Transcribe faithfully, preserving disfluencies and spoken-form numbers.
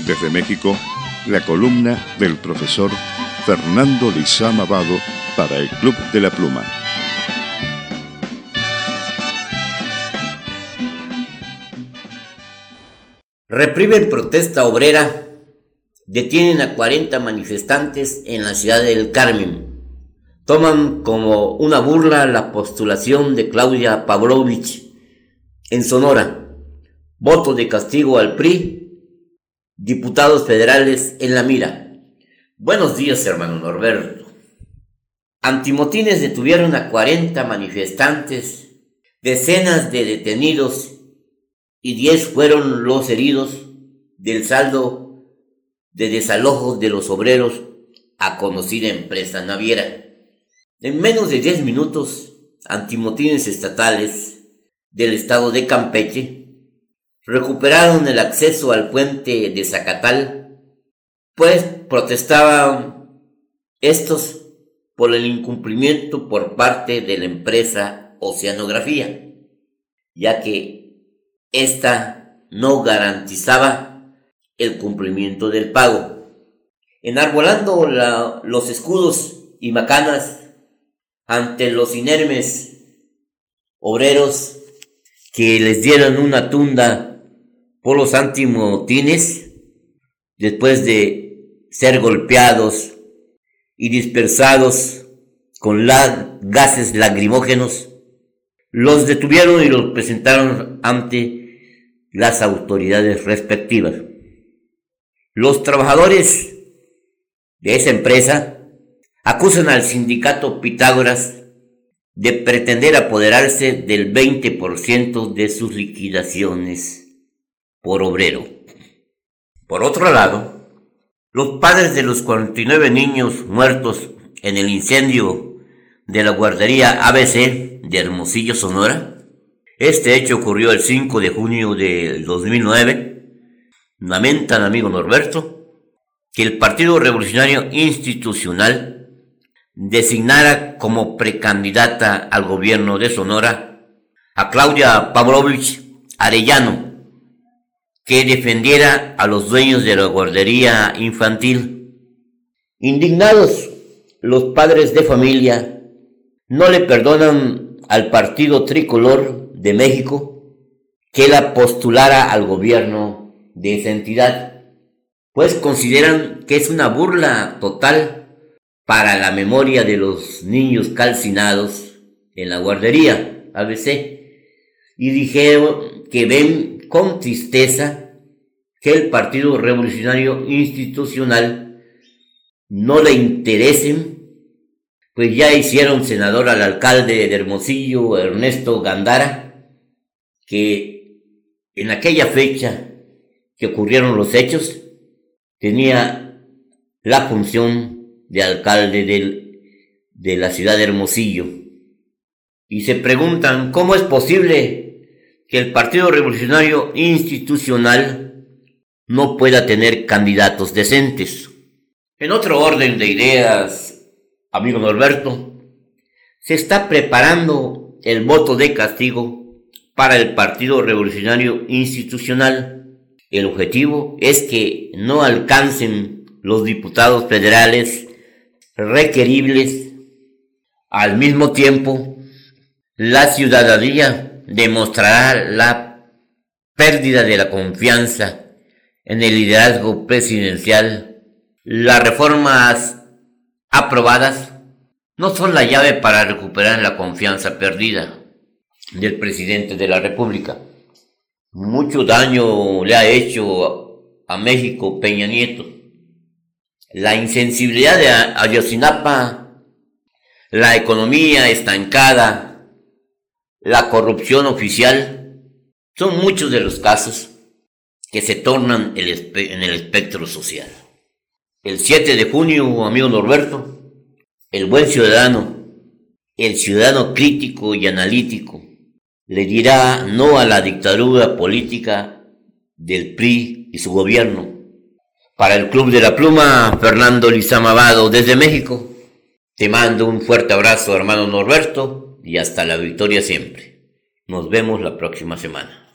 Desde México, la columna del profesor Fernando Lizama Vado para el Club de la Pluma. Reprimen protesta obrera. Detienen a cuarenta manifestantes en la ciudad del Carmen. Toman como una burla la postulación de Claudia Pavlovich en Sonora. Voto de castigo al P R I. Diputados federales en la mira. Buenos días, hermano Norberto. Antimotines detuvieron a cuarenta manifestantes, decenas de detenidos y diez fueron los heridos del saldo de desalojos de los obreros a conocida empresa naviera. En menos de diez minutos, antimotines estatales del estado de Campeche recuperaron el acceso al puente de Zacatal, pues protestaban estos por el incumplimiento por parte de la empresa Oceanografía, ya que ésta no garantizaba el cumplimiento del pago. Enarbolando la, los escudos y macanas ante los inermes obreros que les dieron una tunda por los antimotines, después de ser golpeados y dispersados con la, gases lacrimógenos, los detuvieron y los presentaron ante las autoridades respectivas. Los trabajadores de esa empresa acusan al sindicato Pitágoras de pretender apoderarse del veinte por ciento de sus liquidaciones por obrero. Por otro lado, los padres de los cuarenta y nueve niños muertos en el incendio de la guardería A B C de Hermosillo, Sonora, este hecho ocurrió el cinco de junio del dos mil nueve, lamentan, amigo Norberto, que el Partido Revolucionario Institucional designara como precandidata al gobierno de Sonora a Claudia Pavlovich Arellano, que defendiera a los dueños de la guardería infantil. Indignados, los padres de familia no le perdonan al Partido Tricolor de México que la postulara al gobierno de esa entidad, pues consideran que es una burla total para la memoria de los niños calcinados en la guardería A B C, y dijeron que ven con tristeza que el Partido Revolucionario Institucional no le interesen, pues ya hicieron senador al alcalde de Hermosillo, Ernesto Gándara, que en aquella fecha que ocurrieron los hechos tenía la función de alcalde del, de la ciudad de Hermosillo. Y se preguntan cómo es posible que el Partido Revolucionario Institucional no pueda tener candidatos decentes. En otro orden de ideas, amigo Norberto, se está preparando el voto de castigo para el Partido Revolucionario Institucional. El objetivo es que no alcancen los diputados federales requeribles. Al mismo tiempo, la ciudadanía demostrará la pérdida de la confianza en el liderazgo presidencial. Las reformas aprobadas no son la llave para recuperar la confianza perdida del presidente de la República. Mucho daño le ha hecho a México Peña Nieto. La insensibilidad de Ayotzinapa, la economía estancada, la corrupción oficial, son muchos de los casos que se tornan en el espectro social. El siete de junio, amigo Norberto, el buen ciudadano, el ciudadano crítico y analítico, le dirá no a la dictadura política del P R I y su gobierno. Para el Club de la Pluma, Fernando Lizama Vado desde México. Te mando un fuerte abrazo, hermano Norberto, y hasta la victoria siempre. Nos vemos la próxima semana.